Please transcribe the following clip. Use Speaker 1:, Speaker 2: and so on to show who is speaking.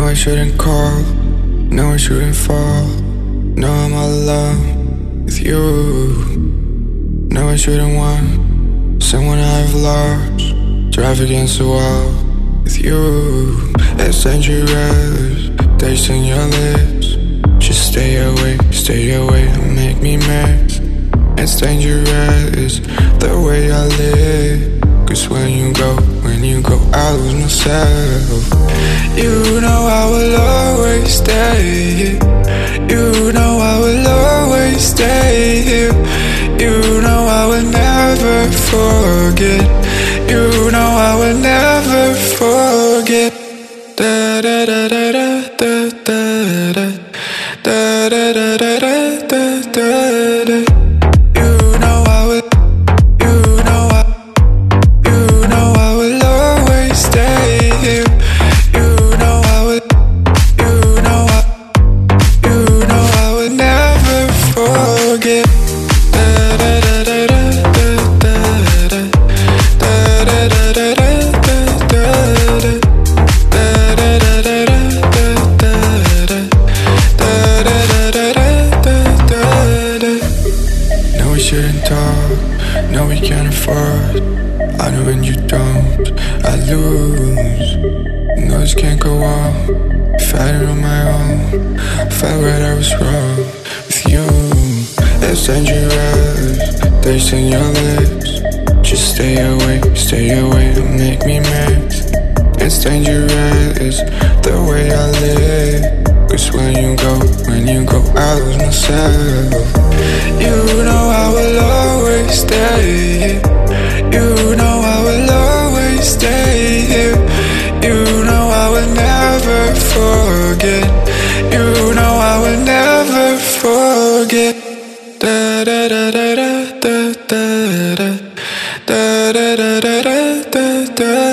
Speaker 1: I shouldn't call, no I shouldn't fall. No, I'm all alone with you. No, I shouldn't want someone I've lost. Drive against the wall with you. It's dangerous, tasting your lips. Just stay away and make me miss. It's dangerous, the way I live. Cause when you go, I lose myself. You know I will always stay here. You know I will always stay here. You know I will never forget. You know I will never forget. Da da da da da da da da da da da da da da da. Shouldn't talk, no we can't afford. I know when you don't, I lose. No, this can't go on, fighting on my own. Felt right, I was wrong with you. It's dangerous, tasting your lips. Just stay away and make me miss. It's dangerous, the way I live. Cause when you go, I lose myself. You know I will always stay here. You know I will always stay here. You know I will never forget. You know I will never forget. Da da da da da da da da da da da da da da.